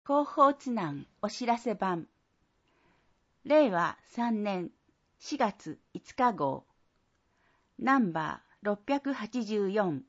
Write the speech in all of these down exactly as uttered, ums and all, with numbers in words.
広報津南お知らせ版れいわさんねんしがついつか号ナンバーろっぴゃくはちじゅうよん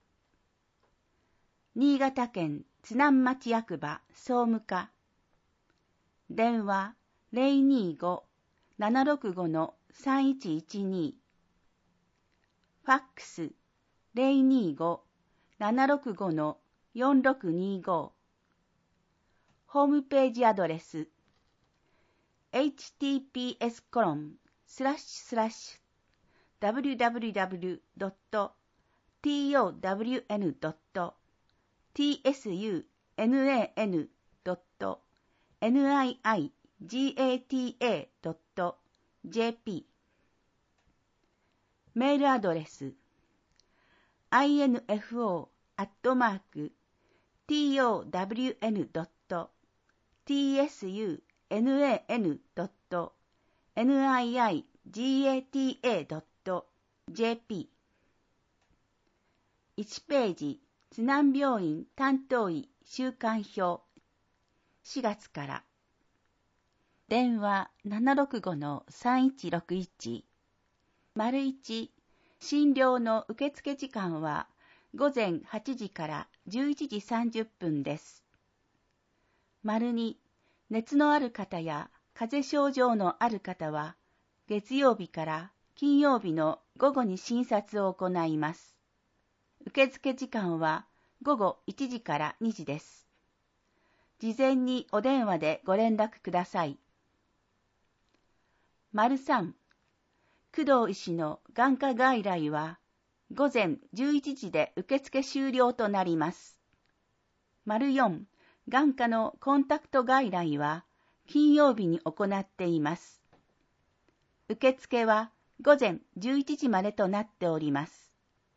新潟県津南町役場総務課電話 ゼロにーご ななろくご さんいちいちに ファックス ゼロにーご ななろくご よんろくにーご ホームページアドレス エイチティーピーエスコロンスラッシュスラッシュダブリューダブリューダブリュードットトワンドットツナンドットニーガタドットジェーピー メールアドレス アイエヌエフオー アットマーク トワンドットツナンドットニーガタドットジェーピー いちページ津南病院担当医週間表しがつから電話 ななろくご さんいちろくいち 丸いち診療の受付時間は午前はちじからじゅういちじさんじゅっぷんです。丸に熱のある方や風邪症状のある方は月曜日から金曜日の午後に診察を行います。受付時間は午後いちじからにじです。事前にお電話でご連絡ください。丸さん、工藤医師の眼科外来は午前じゅういちじで受付終了となります。丸よん、眼科のコンタクト外来は金曜日に行っています。受付は午前じゅういちじまでとなっております。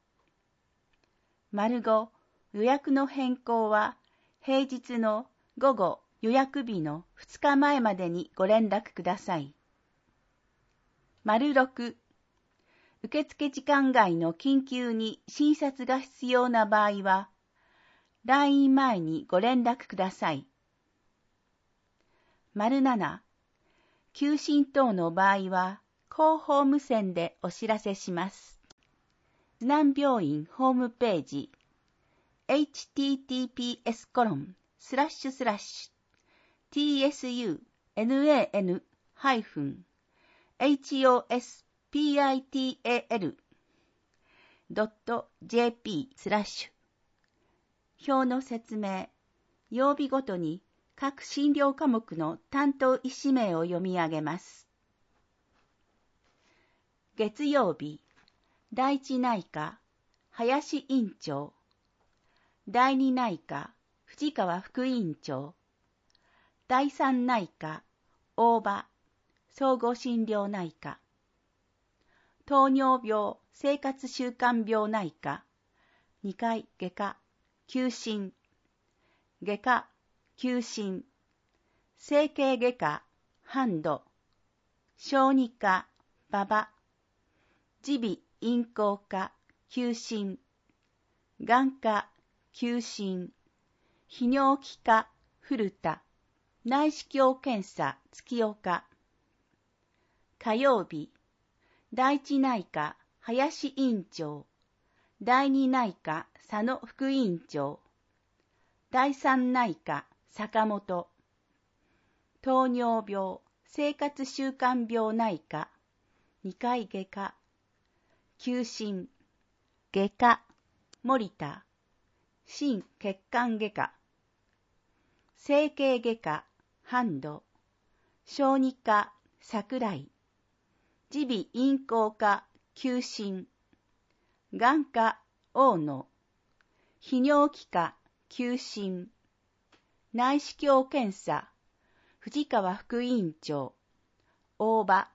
丸ご、予約の変更は平日の午後予約日のふつかまえまでにご連絡ください。丸ろく、受付時間外の緊急に診察が必要な場合は、来院前にご連絡ください。丸なな、休診等の場合は、広報無線でお知らせします。津南病院ホームページ エイチティーティーピーエスコロンスラッシュスラッシュツナンハイフンエイチオーエスピーアイティーエーエルドットジェーピースラッシュ表の説明、曜日ごとに各診療科目の担当医師名を読み上げます。月曜日、第一内科、林院長。第二内科、藤川副院長。第三内科、大場、総合診療内科。糖尿病生活習慣病内科、にかい外科、休診。外科、休診。整形外科、半度。小児科、馬場。耳鼻咽喉科、休診。眼科、休診。泌尿器科、古田。内視鏡検査、月岡。火曜日、第一内科、林院長。第二内科、佐野副院長。第三内科、坂本。糖尿病、生活習慣病内科、にかい外科。休診。外科、森田。心血管外科。整形外科、半度。小児科、桜井。耳鼻咽喉科、休診。眼科、大野。泌尿器科、休診。内視鏡検査、藤川副院長。大場。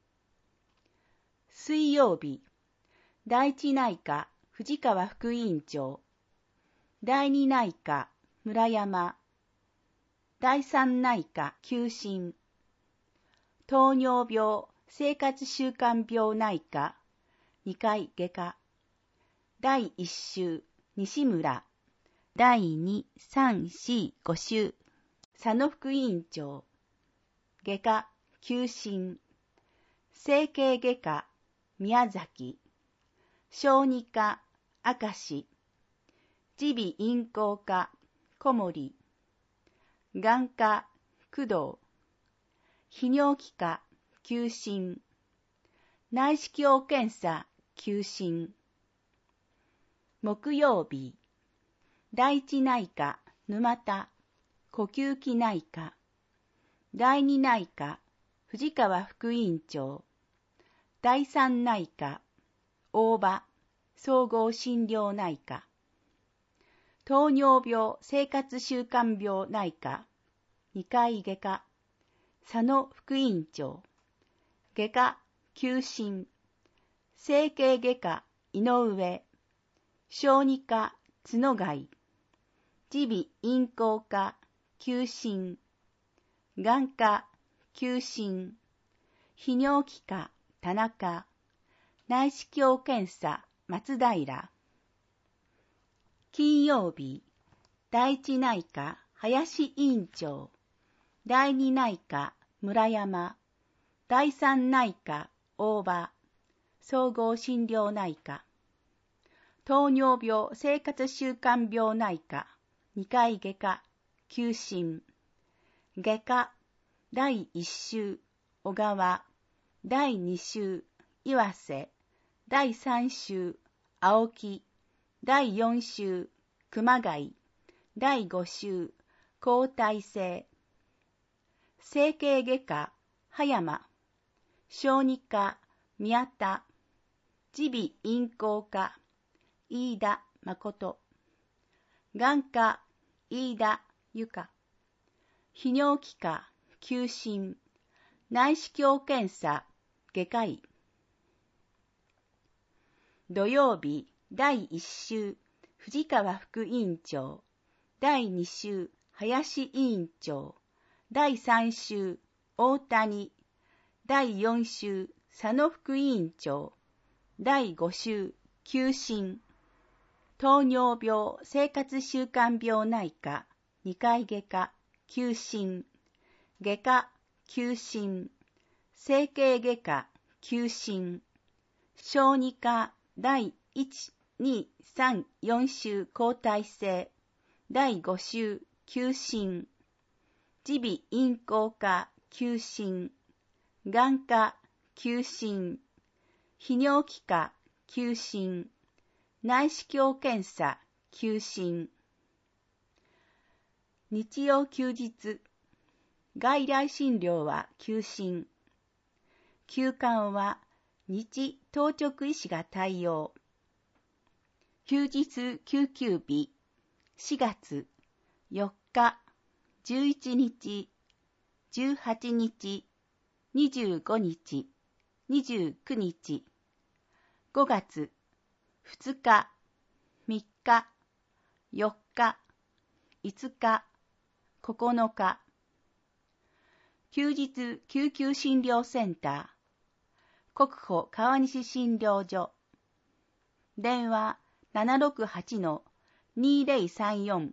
水曜日、第一内科、藤川副院長。第二内科、村山。第三内科、休診。糖尿病、生活習慣病内科、にかい外科。第一週、西村。第二、三、四、五週。 佐野副委員長、外科、休診、整形外科、宮崎、小児科、明石、耳鼻咽喉科、小森、眼科、工藤、泌尿器科、休診、内視鏡検査、休診。木曜日、第一内科、沼田、呼吸器内科、第二内科、藤川副院長、第三内科、大場、総合診療内科、糖尿病生活習慣病内科、二階外科、佐野副院長、外科、休診、整形外科、井上、小児科、角貝、耳鼻咽喉科、休診、眼科、休診、泌尿器科、田中、内視鏡検査、松平。金曜日、第一内科、林院長、第二内科、村山、第三内科、大場、総合診療内科、糖尿病生活習慣病内科、二階外科、休診、外科、第一週、小川、第二週、岩瀬、第三週、青木、第四週、熊谷、第五週、交代制、整形外科、葉山、小児科、宮田、耳鼻咽喉科、飯田誠、眼科、飯田由香、泌尿器科、休診、内視鏡検査、外科医。土曜日、第一週、藤川副院長、第二週、林委員長、第三週、大谷、第四週、佐野副委員長、第五週、休診、糖尿病生活習慣病内科、二階外科、休診、外科、休診、整形外科、休診、小児科、第一、二、三、四週交代制、第五週、休診、耳鼻咽喉科、休診、眼科、休診、泌尿器科、休診、内視鏡検査、休診。日曜休日、外来診療は休診。休館は日当直医師が対応。休日救急日、しがつよっか、じゅういちにち、じゅうはちにち、にじゅうごにち、にじゅうくにち、ごがつふつか、みっか、よっか、いつか、ここのか。休日救急診療センター、国保川西診療所。電話 ななろくはちのにぜろさんよん。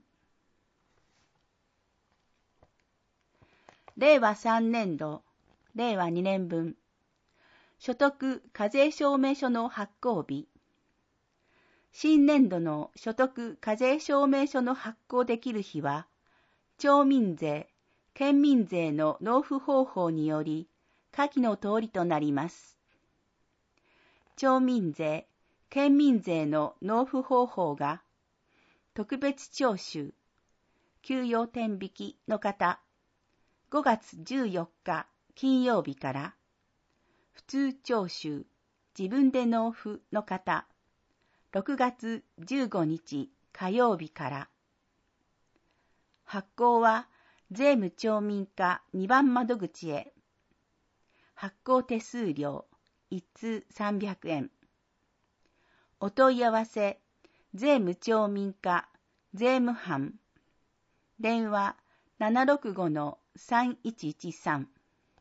れいわさんねんど、れいわにねんぶん。所得課税証明書の発行日。新年度の所得課税証明書の発行できる日は、町民税、県民税の納付方法により、下記の通りとなります。町民税、県民税の納付方法が、特別徴収、給与天引きの方、ごがつじゅうよっか金曜日から、普通徴収、自分で納付の方、ろくがつじゅうごにち火曜日から。発行は税務町民課にばん窓口へ。発行手数料いち通さんびゃくえん。お問い合わせ税務町民課税務班。電話 ななろくごのさんいちいちさん。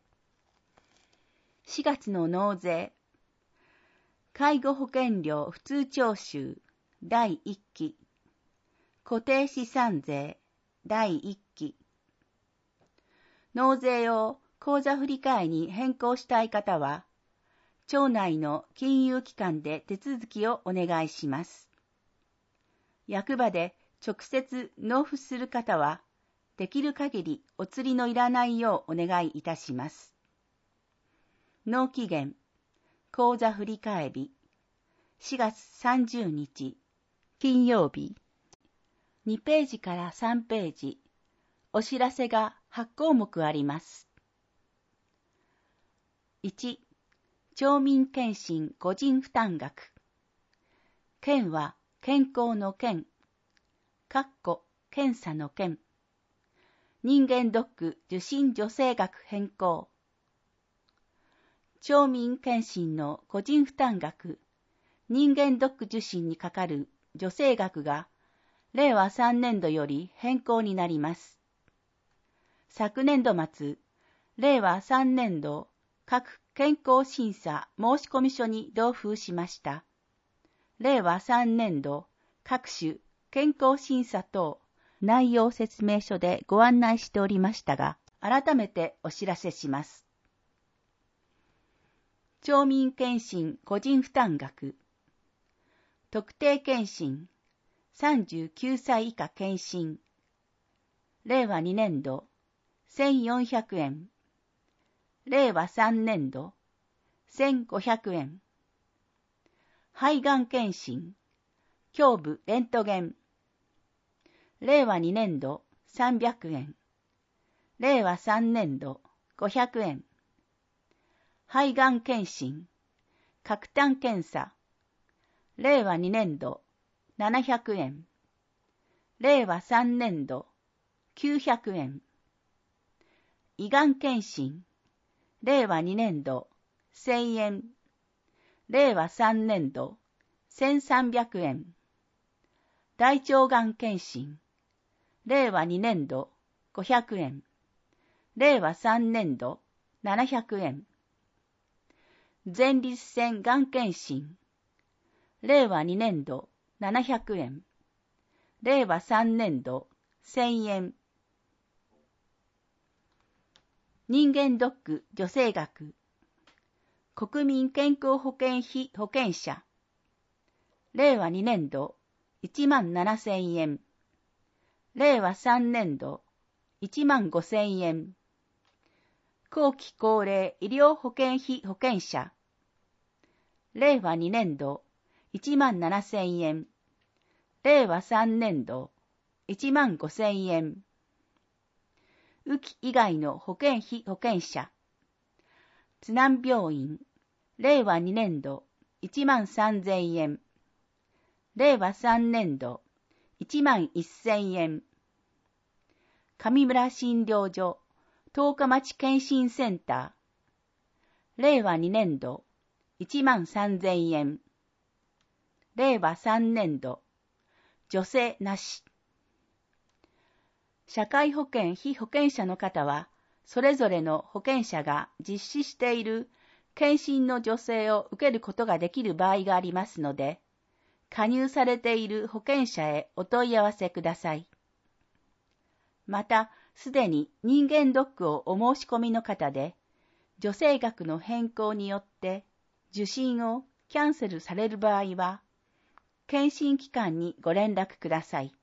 しがつの納税。介護保険料普通徴収だいいっき、固定資産税だいいっき、 納税を口座振替に変更したい方は、町内の金融機関で手続きをお願いします。役場で直接納付する方は、できる限りお釣りのいらないようお願いいたします。納期限、口座振替日、しがつさんじゅうにち、金曜日。にページからさんページ、お知らせがはちこうもくあります。いち、町民健診個人負担額。健は健康の健、かっこ検査の健。人間ドック受診助成額変更。町民健診の個人負担額、人間ドック受診にかかる助成額が、れいわさんねんどより変更になります。昨年度末、れいわさんねんど各健康審査申込書に同封しました。れいわさんねんど各種健康審査等内容説明書でご案内しておりましたが、改めてお知らせします。町民健診個人負担額、特定健診、さんじゅうきゅうさい以下健診、れいわにねんどせんよんひゃくえん、れいわさんねんどせんごひゃくえん、肺がん検診、胸部レントゲン、れいわにねんどさんびゃくえん、れいわさんねんどごひゃくえん、肺がん検診、角炭検査、れいわにねんどななひゃくえん、れいわさんねんどきゅうひゃくえん、胃がん検診、れいわにねんどせんえん、れいわさんねんどせんさんびゃくえん、大腸がん検診、れいわにねんどごひゃくえん、れいわさんねんどななひゃくえん、前立腺がん検診、れいわにねんどななひゃくえん、れいわさんねんどせんえん、人間ドック助成額、国民健康保険費保険者、れいわにねんどいちまんななせんえん、れいわさんねんどいちまんごせんえん、後期高齢医療保険費保険者、れいわにねんどいちまんななせんえん、れいわさんねんどいちまんごせんえん、雨季以外の保険費保険者、津南病院、れいわにねんどいちまんさんぜんえん、れいわさんねんどいちまんせんえん、上村診療所、十日町健診センター、れいわにねんどいちまんさんぜんえん、れいわさんねんど助成なし。社会保険被保険者の方は、それぞれの保険者が実施している健診の助成を受けることができる場合がありますので、加入されている保険者へお問い合わせください。また、すでに人間ドックをお申し込みの方で、助成額の変更によって受診をキャンセルされる場合は、健診機関にご連絡ください。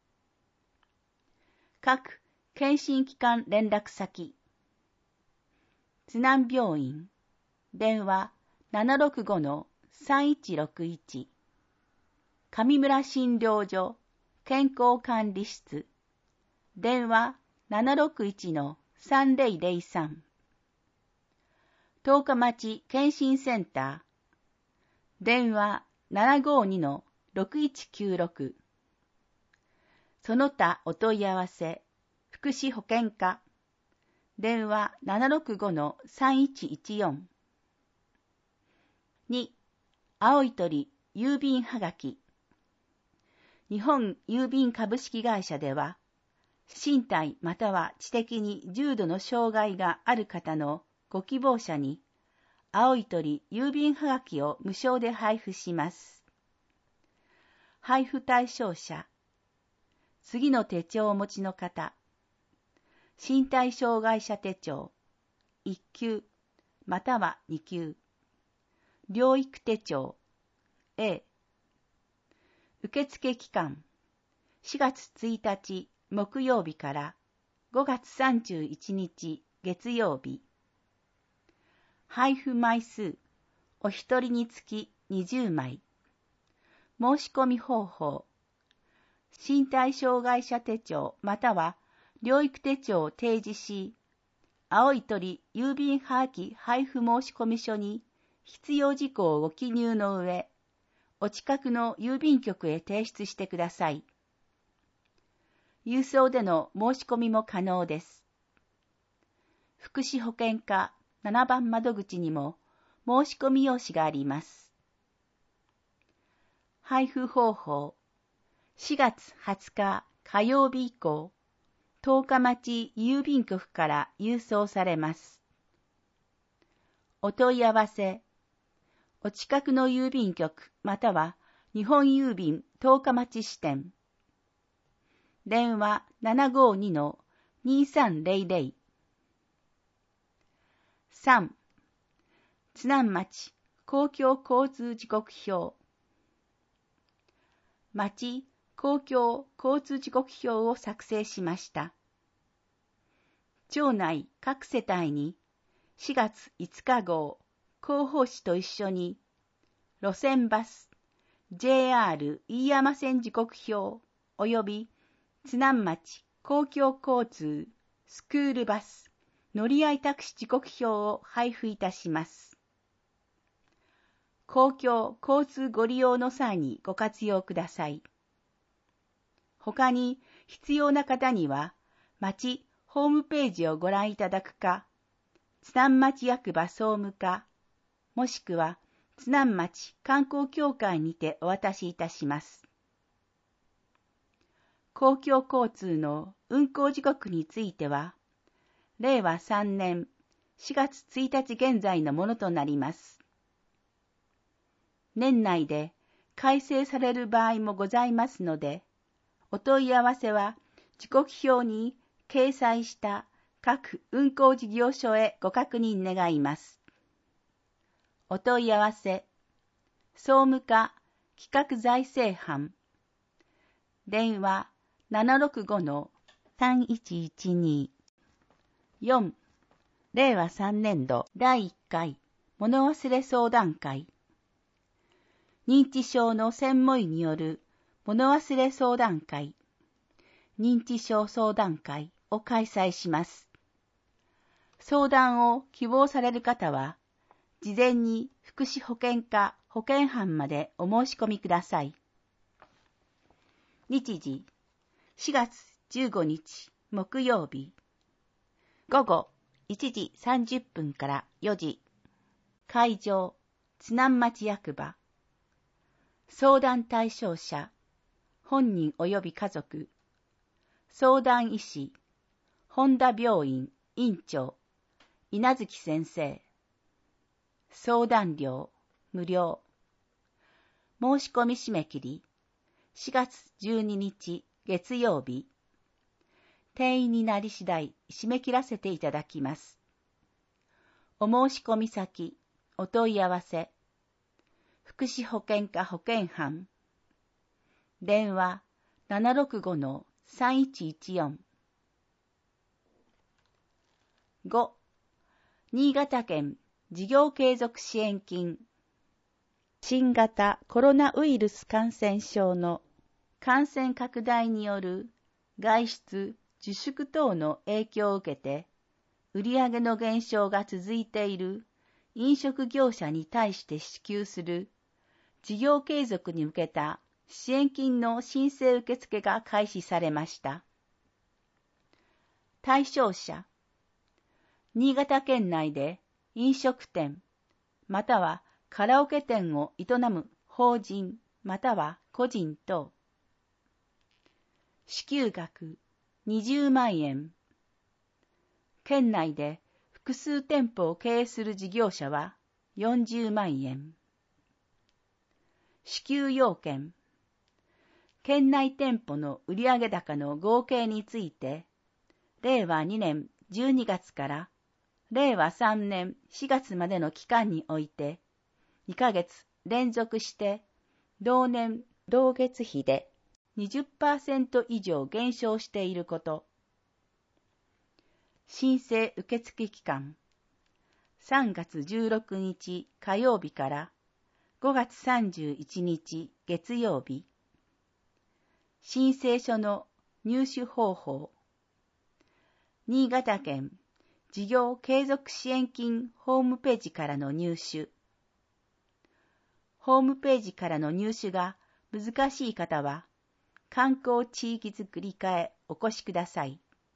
各健診機関連絡先、津南病院、電話 ななろくごのさんいちろくいち、上村診療所健康管理室、電話 ななろくいちのさんぜろぜろさん、十日町健診センター、電話 ななごにのろくいちきゅうろく、その他お問い合わせ、福祉保健課、電話 ななろくごのさんいちいちよん。に、青い鳥郵便はがき。日本郵便株式会社では、身体または知的に重度の障害がある方のご希望者に、青い鳥郵便はがきを無償で配布します。配布対象者、次の手帳をお持ちの方、 身体障害者手帳いっ級またはに級、療育手帳 A。受付期間しがつついたち木曜日からごがつさんじゅういちにち月曜日。配布枚数お一人につきにじゅうまい。申し込み方法身体障害者手帳または療育手帳を提示し、青い鳥郵便はがき配布申込書に必要事項をご記入の上、お近くの郵便局へ提出してください。郵送での申し込みも可能です。福祉保健課ななばん窓口にも申し込み用紙があります。配布方法しがつはつか火曜日以降、十日町郵便局から郵送されます。お問い合わせ、お近くの郵便局または日本郵便十日町支店。電話 ななごにのにさんぜろぜろ。さん. 津南町公共交通時刻表。町公共交通時刻表を作成しました。町内各世帯にしがついつか号広報誌と一緒に路線バス ジェイアール 飯山線時刻表および津南町公共交通スクールバス乗合タクシー時刻表を配布いたします。公共交通ご利用の際にご活用ください。他に必要な方には町ホームページをご覧いただくか、津南町役場総務課、もしくは津南町観光協会にてお渡しいたします。公共交通の運行時刻については、れいわさんねんしがつついたち現在のものとなります。年内で改正される場合もございますので、お問い合わせは時刻表に掲載した各運行事業所へご確認願います。お問い合わせ、総務課企画財政班、電話 ななろくごのさんいちいちに。よん. れいわさんねんどだいいっかい物忘れ相談会。認知症の専門医による物忘れ相談会、認知症相談会を開催します。相談を希望される方は、事前に福祉保健課保健班までお申し込みください。日時、しがつじゅうごにち木曜日、ごごいちじさんじゅっぷんからよじ。会場、津南町役場。相談対象者、本人及び家族。相談医師、本田病院院長、稲月先生。相談料、無料。申し込み締め切り、しがつじゅうににち月曜日。定員になり次第締め切らせていただきます。お申し込み先、お問い合わせ。福祉保健課保健班。電話 ななろくごのさんいちいちよん。ご. 新潟県事業継続支援金。新型コロナウイルス感染症の感染拡大による外出自粛等の影響を受けて、売上の減少が続いている飲食業者に対して支給する事業継続に向けた支援金の申請受付が開始されました。対象者、新潟県内で飲食店またはカラオケ店を営む法人または個人等。支給額にじゅうまんえん。県内で複数店舗を経営する事業者はよんじゅうまんえん。支給要件。県内店舗の売上高の合計について、 れいわにねんじゅうにがつかられいわさんねんしがつまでの期間において、にかげつ連続して同年同月比で にじゅっパーセント 以上減少していること。申請受付期間、さんがつじゅうろくにち火曜日からごがつさんじゅういちにち月曜日。申請書の入手方法。新潟県事業継続支援金ホームページからの入手。ホームページからの入手が難しい方は、観光地域づくり課へお越しください。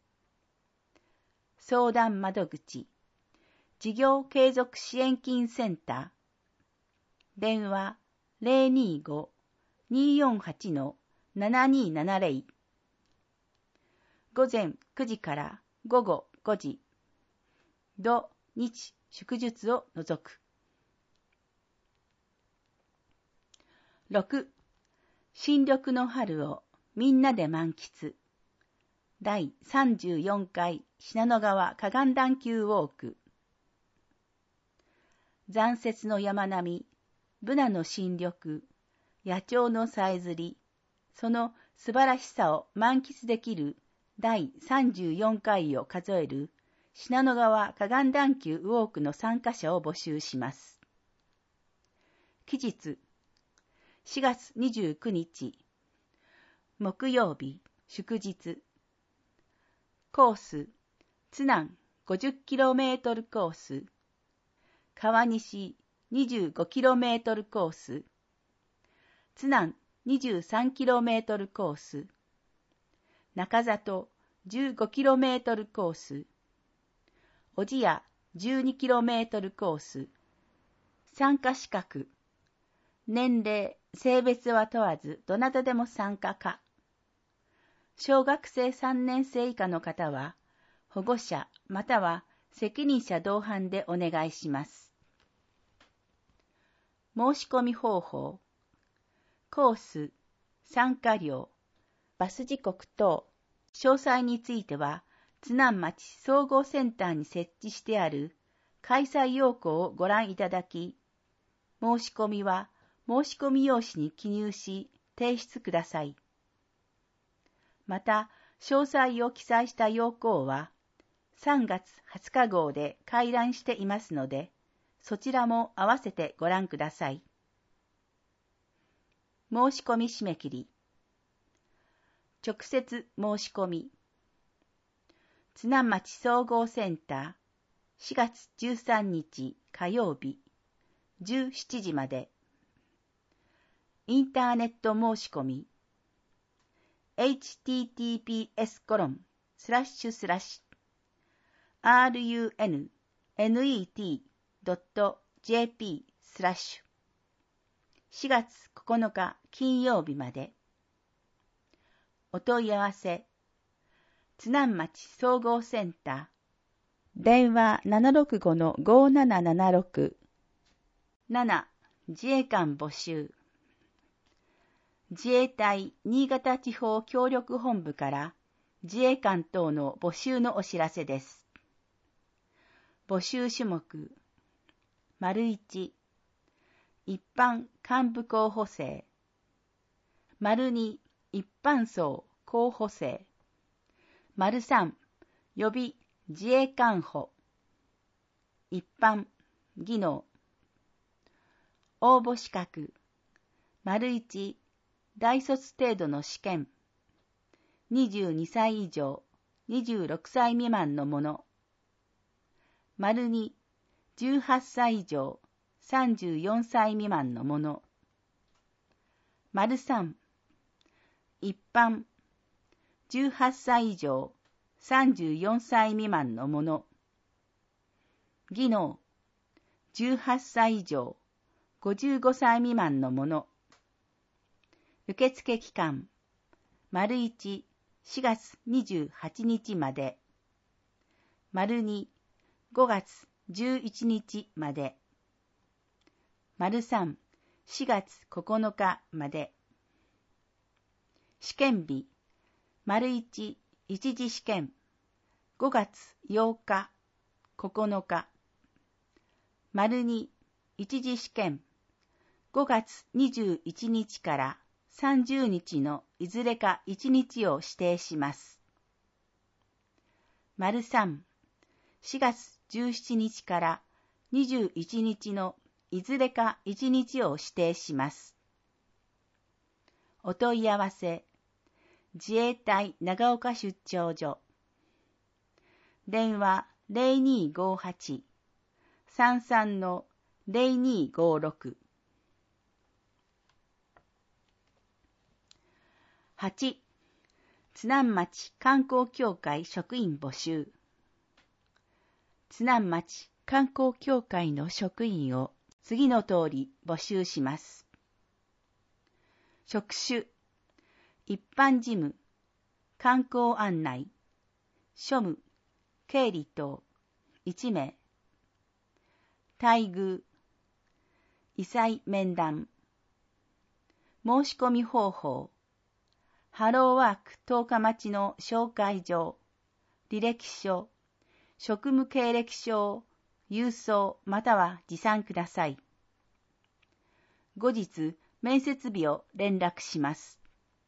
相談窓口、事業継続支援金センター。電話 ゼロにーごーにーよんはちのななにーななゼロ。午前くじから午後ごじ。土日祝日を除く。ろく. 新緑の春をみんなで満喫。だいさんじゅうよんかい信濃川河岸段丘ウォーク。残雪の山並み、ブナの新緑、野鳥のさえずり、その素晴らしさを満喫できるだいさんじゅうよんかいを数える信濃川河岸段丘ウォークの参加者を募集します。期日、しがつにじゅうくにち、木曜日、祝日。コース、津南 ごじゅっキロメートル コース、川西 にじゅうごキロメートル コース、津南 にじゅうさんキロメートル コース、中里 じゅうごキロメートル コース、小千谷 じゅうにキロメートル コース。参加資格、年齢、性別は問わずどなたでも参加可。小学生さんねんせい以下の方は、保護者または責任者同伴でお願いします。申し込み方法、コース、参加料、バス時刻等、詳細については、津南町総合センターに設置してある開催要項をご覧いただき、申し込みは申し込み用紙に記入し提出ください。また、詳細を記載した要項は、さんがつはつか号で回覧していますので、そちらも合わせてご覧ください。申し込み締め切り。直接申し込み。津南町総合センター、しがつじゅうさんにち火曜日、じゅうしちじまで。インターネット申し込み。エイチティーティーピーエスコロンスラッシュスラッシュアールユーエヌネットドットジェーピースラッシュしがつここのか金曜日まで。お問い合わせ、津南町総合センター、電話 ななろくごのごななななろく。なな. 自衛官募集。自衛隊新潟地方協力本部から自衛官等の募集のお知らせです。募集種目、丸いち、一般幹部候補生。丸に、一般層候補生。丸さん、予備自衛官補。一般、技能。応募資格。丸いち、大卒程度の試験。にじゅうにさい以上、にじゅうろくさい未満のもの。丸に、じゅうはっさい以上、さんじゅうよんさい未満のもの。丸さん、一般、じゅうはっさい以上、さんじゅうよんさい未満のもの。技能、じゅうはっさい以上、ごじゅうごさい未満のもの。受付期間、丸いち、しがつにじゅうはちにちまで。丸に、ごがつじゅういちにちまで。丸さん、しがつここのかまで。試験日、丸いち、一次試験、 ごがつようか、ここのか。丸に、一次試験。ごがつにじゅういちにちからさんじゅうにちのいずれかいちにちを指定します。丸さん、しがつじゅうしちにちからにじゅういちにちのいずれかいちにちを指定します。お問い合わせ、自衛隊長岡出張所。電話 ゼロにーごーはち さんさん ゼロにーごーろく。はち. 津南町観光協会職員募集。津南町観光協会の職員を次の通り募集します。職種、一般事務、観光案内、庶務、経理等、いちめい。待遇、異彩面談。申し込み方法、ハローワーク十日町の紹介状、履歴書、職務経歴書を郵送または持参ください。後日、面接日を連絡します。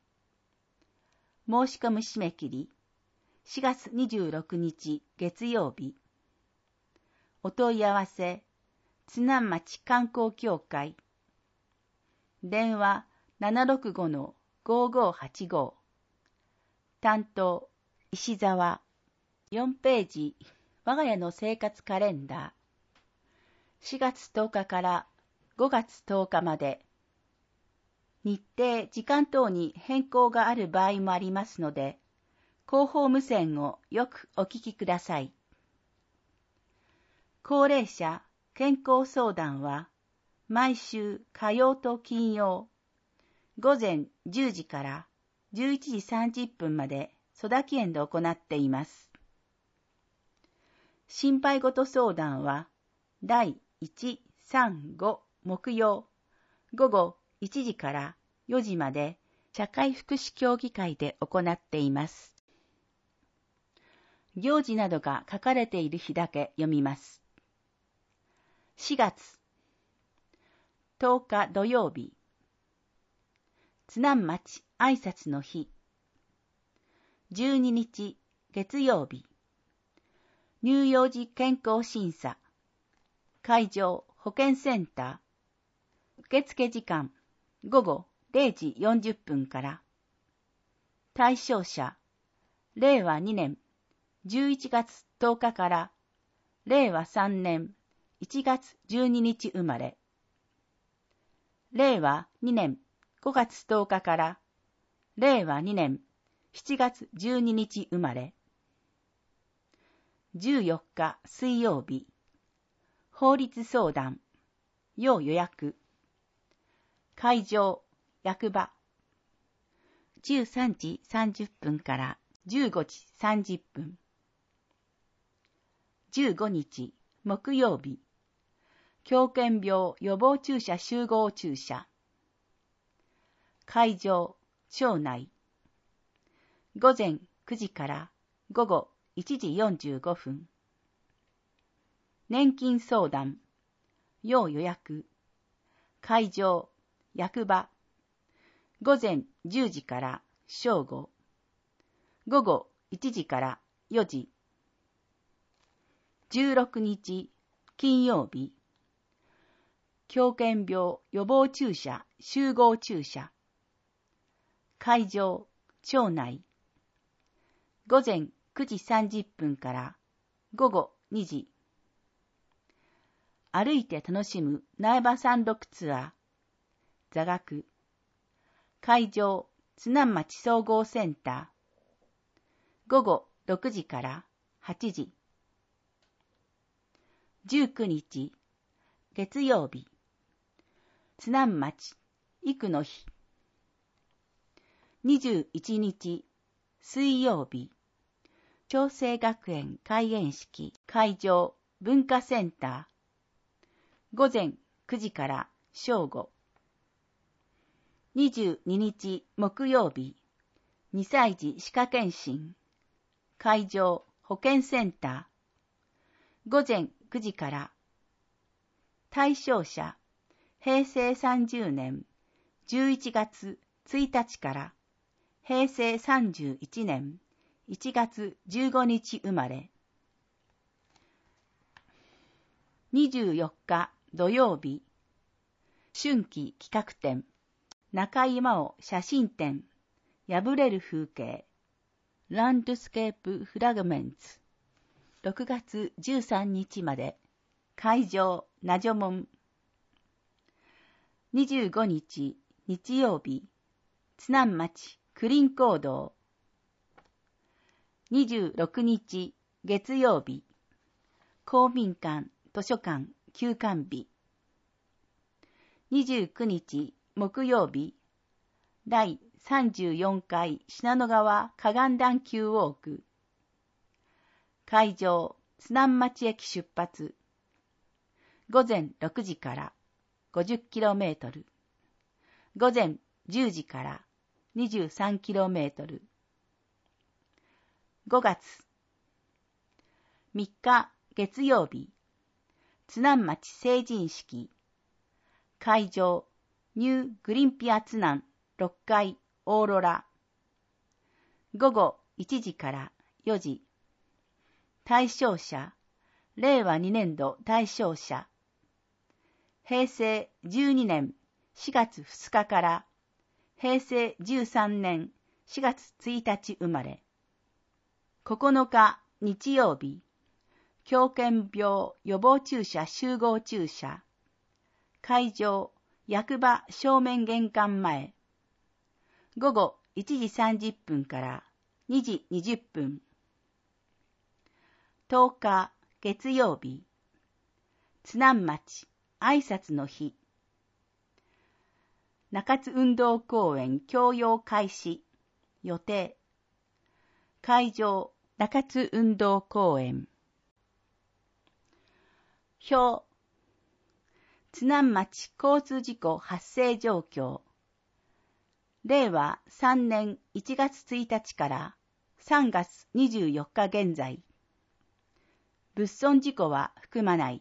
申し込み締め切り、しがつにじゅうろくにち月曜日。お問い合わせ、津南町観光協会。電話 ななろくごのごーごーはちご。担当、石沢。よんページ、我が家の生活カレンダー。しがつとおかからごがつとおかまで。日程、時間等に変更がある場合もありますので、広報無線をよくお聞きください。高齢者健康相談は、毎週火曜と金曜、午前じゅうじからじゅういちじさんじゅっぷんまで曽田園で行っています。心配事相談は、だいいち、さん、ご木曜、午後いちじからよじまで社会福祉協議会で行っています。行事などが書かれている日だけ読みます。しがつとおか土曜日、津南町挨拶の日。じゅうににち月曜日、乳幼児健康審査。会場保健センター。受付時間ごごれいじよんじゅっぷんから。対象者、れいわにねんじゅういちがつとおかかられいわさんねんいちがつじゅうににち生まれ。れいわにねんごがつとおかかられいわにねんしちがつじゅうににち生まれ。じゅうよっか水曜日、法律相談、要予約。会場、役場。じゅうさんじさんじゅっぷんからじゅうごじさんじゅっぷん。じゅうごにち木曜日、狂犬病予防注射集合注射。会場、町内。午前くじから午後いちじよんじゅうごふん。年金相談、要予約。会場、役場。午前じゅうじから正午。午後いちじからよじ。じゅうろくにち金曜日、狂犬病予防注射集合注射。会場、町内。午前くじさんじゅっぷんから午後にじ。歩いて楽しむ苗場山麓ツアー。座学。会場、津南町総合センター。午後ろくじからはちじ。じゅうくにち月曜日、津南町育の日。にじゅういちにち水曜日、長生学園開園式。会場、文化センター。午前くじから正午。にじゅうににち木曜日、にさい児歯科検診。会場、 保健センター、午前くじから。対象者、平成さんじゅうねんじゅういちがつついたちから平成さんじゅういちねんいちがつじゅうごにち生まれ。にじゅうよっか土曜日、春季企画展、中井真央写真展、破れる風景、ランドスケープフラグメンツ、ろくがつじゅうさんにちまで、会場、ナジョモン。にじゅうごにち日曜日、津南町クリン講堂。にじゅうろくにち月曜日、公民館図書館休館日。にじゅうくにち木曜日、だいさんじゅうよんかい信濃川河岸段丘ウォーク。会場、津南町駅出発。午前ろくじから ごじゅっキロメートル。午前じゅうじからにじゅうさんキロメートル。ごがつみっか月曜日、津南町成人式。会場、ニューグリンピア津南ろっかいオーロラ。午後いちじからよじ。対象者、れいわにねんど対象者。平成じゅうにねんしがつふつかから平成じゅうさんねんしがつついたち生まれ。ここのか日曜日、狂犬病予防注射集合注射。会場、役場正面玄関前。午後いちじさんじゅっぷんからにじにじゅっぷん。とおか月曜日、津南町挨拶の日。中津運動公園教養開始予定。会場、中津運動公園。表、津南町交通事故発生状況。れいわさんねんいちがつついたちからさんがつにじゅうよっか現在。物損事故は含まない。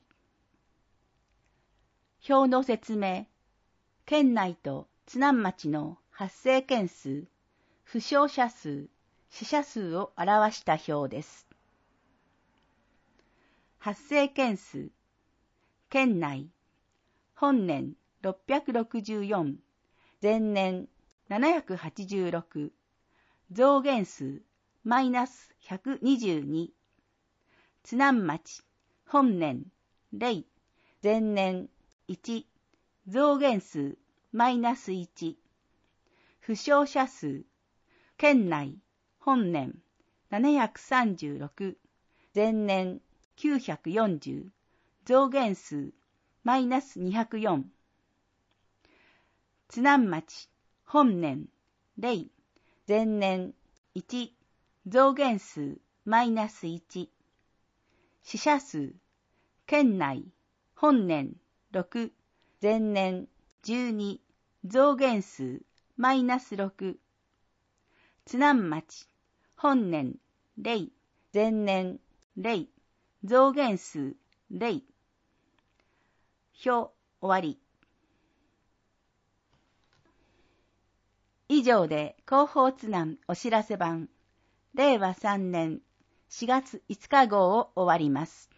表の説明。県内と津南町の発生件数、負傷者数、死者数を表した表です。発生件数。県内、本年ろっぴゃくろくじゅうよん、前年ななひゃくはちじゅうろく、増減数マイナスひゃくにじゅうに。津南町、本年れい、前年いち、増減数マイナスいち。負傷者数、県内、本年ななひゃくさんじゅうろく、前年きゅうひゃくよんじゅう、増減数マイナスにひゃくよん。津南町、本年れい、前年いち、増減数マイナスいち。死者数、県内、本年ろく、前年じゅうに、増減数マイナスろく。津南町、本年れい、前年れい、増減数れい。表終わり。以上で広報津南お知らせ版れいわさんねんしがついつか号を終わります。